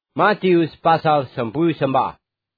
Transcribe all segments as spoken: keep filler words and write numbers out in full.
Matius pasal sepuluh sembah.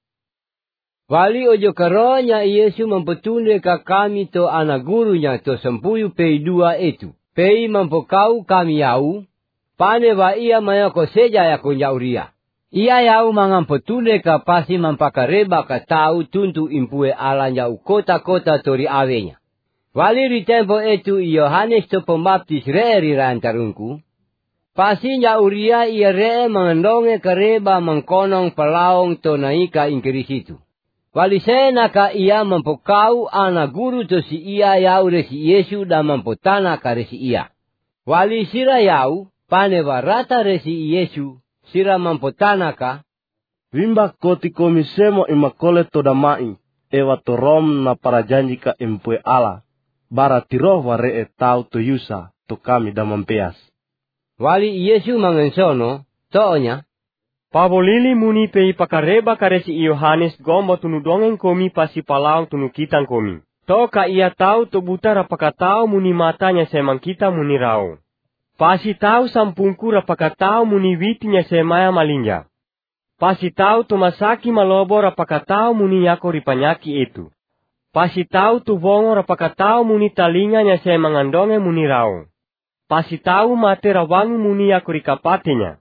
Wali ojo karonya Yesu mempetunde ka kami to anak gurunya to sepuluh pei dua itu. Pei mempokau kami yau, pane wa ia mayoko seja ya kunya uria. Ia yau mangan petunde ka pasi mampakareba ka tau tuntu impue ala yau kota-kota tori awenya. Wali di tempo itu Yohanes to pembaptis reeri rantarungku. Pasinya uria ia ree mengandonge kareba mengkonong pelaong to naika ingkeri situ. Wali sena ka ia mempokau anak guru to si ia yau resi Yesu dan mempotana ka resi ia. Wali sira yau pane warata resi Yesu sira mempotana ka. Wimba koti komisemo imakole to damai ewa to rom na para janji ka impue ala. Bara tiroh waree tau to yusa to kami damampeas. Wali Yesu mangensono, toonya, Pabolili muni pei pakareba karesi Yohanes gombo tunudongen komi pasi palaung tunukitan komi. Toka ia tau to buta rapakatau muni matanya semang kita muni rao. Pasi tau sampungku rapakatau muni witinya semaya malinja. Pasi tau to masaki malobo rapakatau muni yako ripanyaki itu. Pasi tau tu bongo rapakatau muni talinganya semang andonge muni rao. Pasi tau mate rawangu muni yako rikapatinya.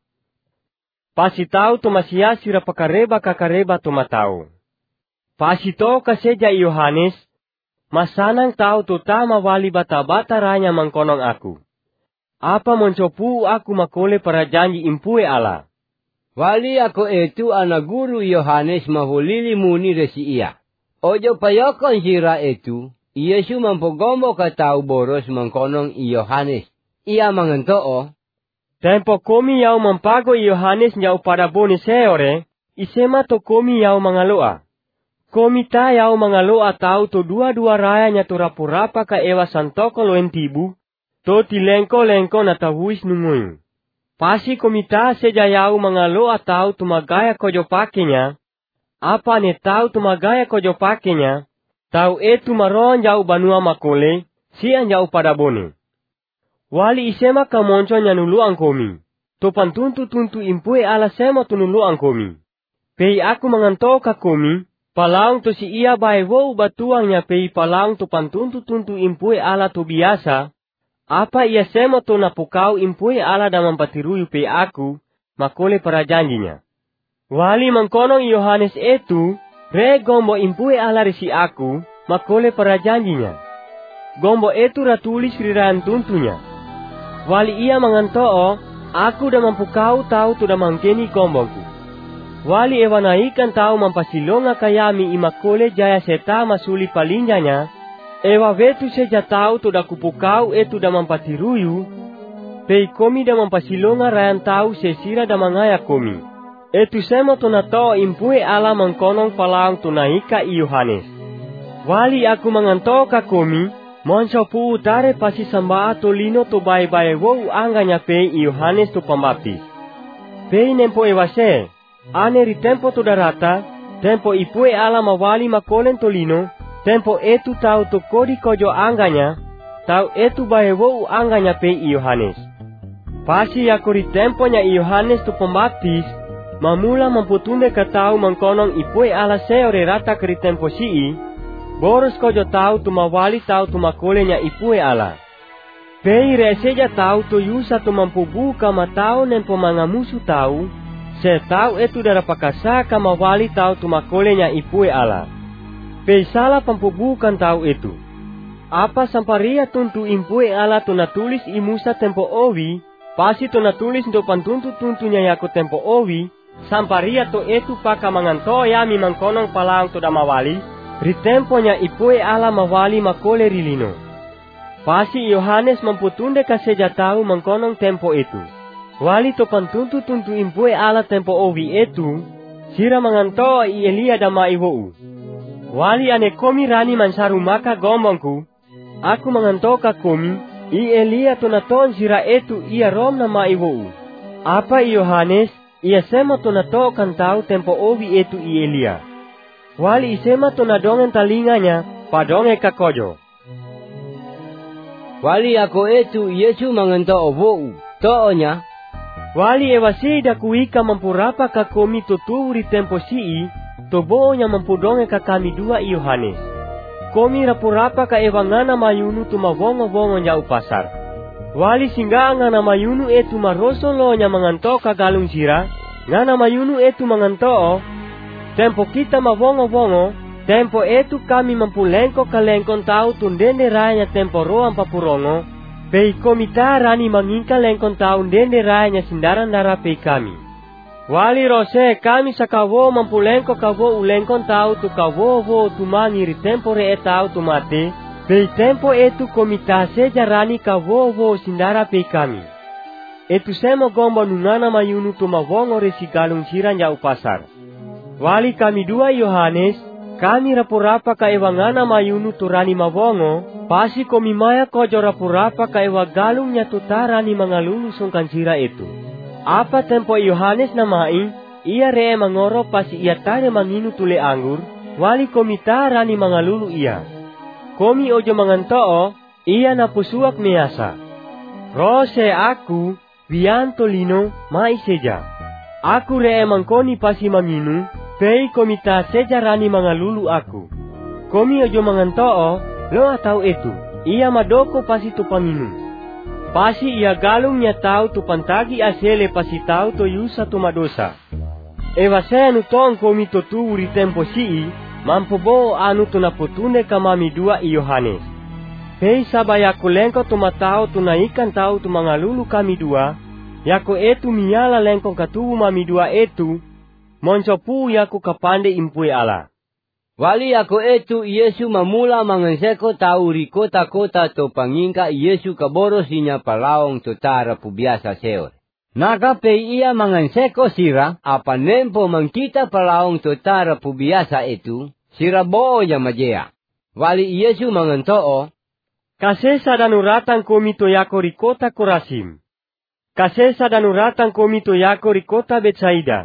Pasi tau to masiasi rapakareba kakareba to matau. Pasi to kaseja Yohanes, masanang tau to tama wali bata-bata ranya mangkonong aku. Apa mencopu aku makole para janji impue ala. Wali ako itu anak guru Yohanes mahulili muni resi ia. Ojo payokon sira itu, Yesu mampogombo katau boros mangkonong Yohanes. Ia mangentoo. Tempo komi yau mampago Yohanes yau pada boni seore, isema to komi yau mangaloa. Komi ta yau mangaloa tau to dua-dua raya nya to rapurapa ka ewa santoko loen tibu, to tilengko-lengko na tahuis nunguing. Pasi komi ta seja yau mangaloa tau to magaya kojo pakenya, apa ne tau to magaya kojo pakenya, tau etu maron yau banua makole, sian yau pada boni. Wali isema kamonco nyanuluang komi. Topan tuntu-tuntu impue ala sema tunuluang komi. Pei aku mangantoka komi, palaung to si ia bae wou batuangnya pei palaung topan tuntu-tuntu impue ala to biasa. Apa ia sema to napukau impue ala dan mampatiruyu pei aku, makole para janjinya. Wali mangkonong Yohanes itu, re gombo impue ala resi aku, makole para janjinya. Gombo itu ratulis riran tuntunya. Wali ia mangantoo, aku dah mampukau tau tu dah mangkeni gombongku. Wali ewa naikan tau mampasilonga kayami imakole jaya seta masuli palinjanya, ewa vetu seja tau tu dah kupukau etu dah mampatiruyu, pei komi dah mampasilonga rayan tau sesira dah mangaya komi. Etu semo tu nato impue ala mangkonong palaung tu naika i Yohanes. Wali aku mangantoo ka komi, Monso pu utare pasi samba to lino to bae-bae wou anganya pei Yohanes to pembaptis. Pei nempo ewase, ane ri tempo to darata, tempo ipue ala mawali makolen to lino, tempo etu tau to kodi kojo anganya, tau etu bae wou anganya pei Yohanes. Pasi yakori tempo nya Yohanes to pembaptis, mamula mamputunde katau mangkonong ipue ala seore rata keri tempo sii, boros kojo tau tu mawali tau tu makolenya ipue ala. Pei reseja tau tu yusa tu mampubuka matau nempo mangamusu tau, se tau etu darapakasa ka mawali tau tu makolenya ipue ala. Pei salah pampubukan tau etu. Apa samparia tuntu impue ala tu natulis imusa tempo owi, pasi tu natulis do pantuntu tuntunya yako tempo owi, samparia to etu paka manganto yami mangkonong palang tu damawali, ritemponya ipue ala mawali makole rilino. Pasi Yohanes mamputunde kaseja tau mangkonong tempo itu. Wali topan tuntu-tuntu impue ala tempo owi itu, sira mangantoa i Elia dama iwou. Wali ane komi rani mansaru maka gombongku, aku mangantoka komi, i Elia tonaton sira itu ia rom nama iwou. Apa Yohanes, ia sema tonato kan tau tempo owi itu i Elia. Wali isema to nadongen talinganya, padonge kakojo. Wali ako etu Yesu mangento wou, toonya. Wali ewasi dakuika mampurapa ka komi tutu ri tempo sii, tobo nya mampudonge ka kami dua Yohanes. Komi rapurapa ka ewangana mayunu tu mawongo-wongo nya upasar. Wali singa ngana mayunu etu maroso lo nya manganto ka galung sira, ngana mayunu etu manganto, tempo kita mawongo-wongo, tempo etu kami mampulengko kalengkon tau tundende raya tempo roam papurongo, pei komita rani mangingka lengkon tau dende raya sindaran dara pei kami. Wali rose kami sakawo mampulengko kawo ulengkon tau tu kawo wo tu mangiri tempo re etau tu mate, pei tempo etu komita seja rani kawo wo sindara pei kami. Etu semo gomba nungana mayunu tu mawongo resi galung siran ya upasar. Wali kami dua Yohanes, kami rapurapa ka ewangana mayunu tu rani mawongo, pasi komi maya kojo rapurapa ka ewa galung nya tu tarani mangalulu sungkan sira itu. Apa tempo Yohanes namai, ia ree mangoro pasi ia tare manginu tule anggur, wali komi tarani mangalulu ia. Komi ojo mangantoo, ia napusuak measa. Rose aku, Wianto lino, mai seja. Aku ree mangkoni pasi manginu, pei komita seja rani mangalulu aku. Komi ojo mangantoo, lo atau itu, ia madoko pasi tu panginu. Pasi ia galung nya tau tu pantagi asele pasi tau to yusa tu madosa. Ewa senu tong komi to tu uri tempo sii, mampo bo anu tu napotune kamami dua Yohanes. Pei sabaya kulengko tu matao tu naikan tau tu mangalulu kami dua, yako etu miala lengkong katubu mami dua etu, moncopu yaku kapande impue ala. Wali ako etu Yesu mamula manganseko tau ri kota-kota to pangingka Yesu kaboro sinya palaong to tara pubiasa seor. Nakape ia manganseko sira, apa nempo mangkita palaong to tara pubiasa etu, sira bo ya majea. Wali Yesu mangantoo, kasesa danuratan komi to yako ri kota Korasim. Kasesa danuratan komi to yako ri kota Betsaida.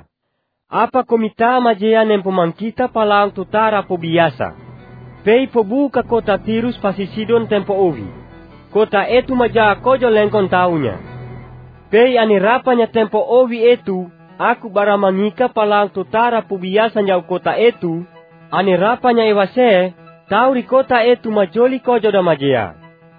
Apa komita majea nempo mangkita palang tutara po biasa. Pei po buka kota Tirus pasi Sidon tempo ovi. Kota etu maja kojo lengkon taunya. Pei anirapanya tempo ovi etu, aku bara mangika palang tutara po biasa nyau kota etu, anirapanya ewase, tauri kota etu majoli kojo da majea.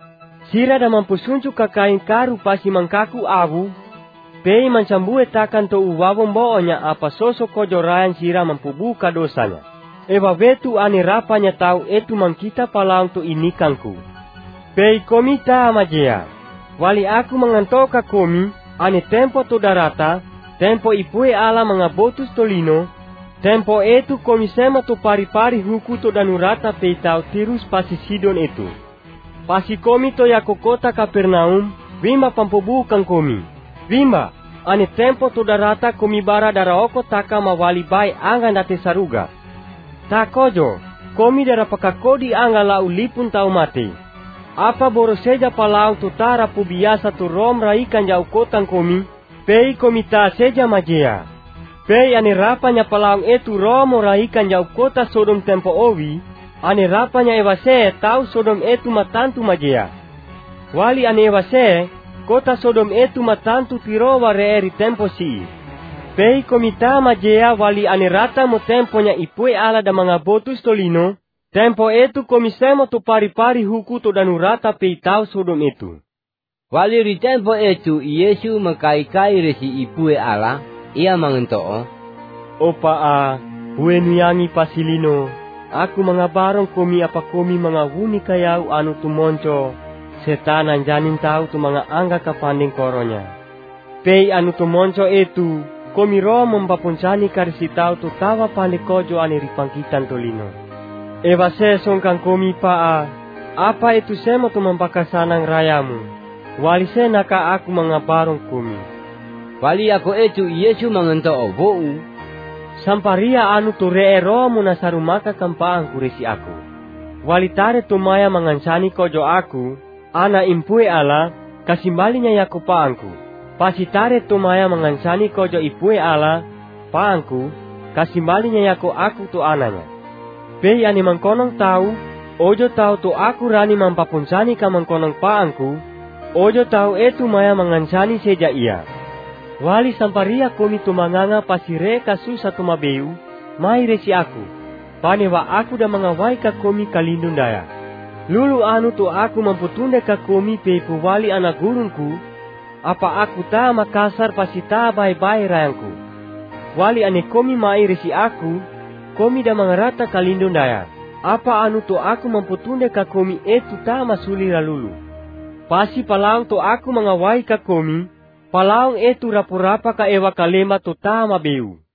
Sira da mampusuncu kakain karu pasi mangkaku abu, pei mancambue takan to uwawon boonya apa sosok kojo rayan sira mampubuka dosanya. Ewa vetu ani rapanya tau etu mangkita palang to inikanku. Pei komita majea. Wali aku mengantoka komi, ani tempo to darata, tempo ipue ala mangabotus tolino, tempo etu komi sema to pari-pari huku to danurata pei tau Tirus pasi Sidon etu. Pasi komi to yako kota Kapernaum, wima pampubukan komi. Vimba, ane tempo to darata komi bara daraoko taka mawali bai anga date saruga. Takojo, komi darapakakodi anga la ulipun tau mati. Apa boro seja palau to tara pu biasa to rom raikan jau kotang komi, pei komita seja majea. Pei ane rapanya palau etu romo raikan jau kota Sodom tempo owi, ane rapanya ewase tau Sodom etu matantu majea. Wali ane ewase, kota Sodom etu matantu tirowa reeri tempo si. Pei komita majea wali anirata mo temponya ipue ala da mga botus tolino, tempo etu komisemo to pari-pari huku to danurata pei tau Sodom etu. Wali ri tempo etu Yesu makai-kai resi ipue ala, ia mangentoo, Opa a, huenuyangi pasilino, aku mga barong komi apa komi mga wuni kayau anu tumonco, setanan janin tau tu mga angga kapanding koronya. Pei anu tumonco etu, komi roh mempapuncani karisi tau tu tawa pandekojo ani ripangkitan tolino. Ewa se songkang komi paa, apa itu semo tu mempakasanang rayamu, wali se naka aku mga barong komi. Wali ako etu Yesu mangentoo bou, samparia anu tu ree roh munasarumaka kampaang kurisi aku. Wali tare tumaya mangansani kojo aku, ana impue ala, kasimbalinya yaku paangku. Pasi tare tumaya mangansani kojo ipue ala, paangku, kasimbalinya yaku aku tu ananya. Pei ani mangkonong tau, ojo tau tu aku rani mampapunsani ka mangkonong paangku, ojo tau etu maya mangansani seja ia. Wali samparia komi tumanganga pasire kasu satu mabeu, mai resi aku. Panewa aku da mangawai ka komi kalindun daya. Lulu anu to aku mamputunde ka komi pe wali anak gurunku, apa aku ta makasar pasita bai-bai rayangku. Wali ane komi mai resi aku, komi da mangarata kalindun daya. Apa anu to aku mamputunde ka komi etu ta masuli ralulu. Pasi palaung to aku mangawai ka komi, palaung etu rapurapa ka ewa kalema to ta mabeu.